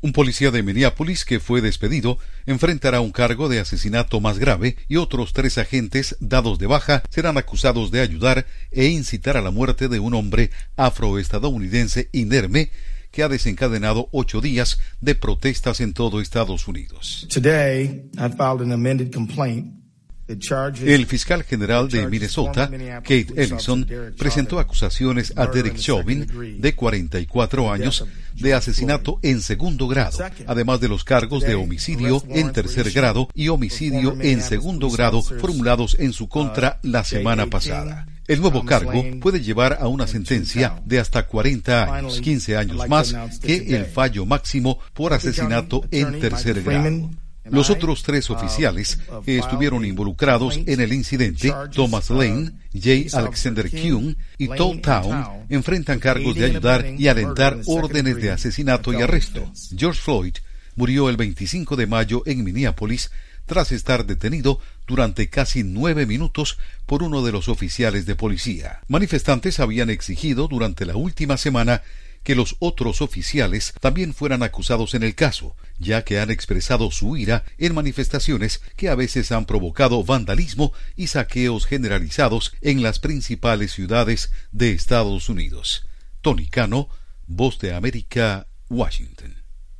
Un policía de Minneapolis que fue despedido enfrentará un cargo de asesinato más grave y otros 3 agentes dados de baja serán acusados de ayudar e incitar a la muerte de un hombre afroestadounidense inerme que ha desencadenado 8 días de protestas en todo Estados Unidos. El fiscal general de Minnesota, Kate Ellison, presentó acusaciones a Derek Chauvin, de 44 años, de asesinato en segundo grado, además de los cargos de homicidio en tercer grado y homicidio en segundo grado formulados en su contra la semana pasada. El nuevo cargo puede llevar a una sentencia de hasta 40 años, 15 años más que el fallo máximo por asesinato en tercer grado. Los otros 3 oficiales que estuvieron involucrados en el incidente, Thomas Lane, J. Alexander Kuhn y Todd Town, enfrentan cargos de ayudar y alentar órdenes de asesinato y arresto. George Floyd murió el 25 de mayo en Minneapolis tras estar detenido durante casi 9 minutos por uno de los oficiales de policía. Manifestantes habían exigido durante la última semana que los otros oficiales también fueran acusados en el caso, ya que han expresado su ira en manifestaciones que a veces han provocado vandalismo y saqueos generalizados en las principales ciudades de Estados Unidos. Tony Cano, Voz de América, Washington.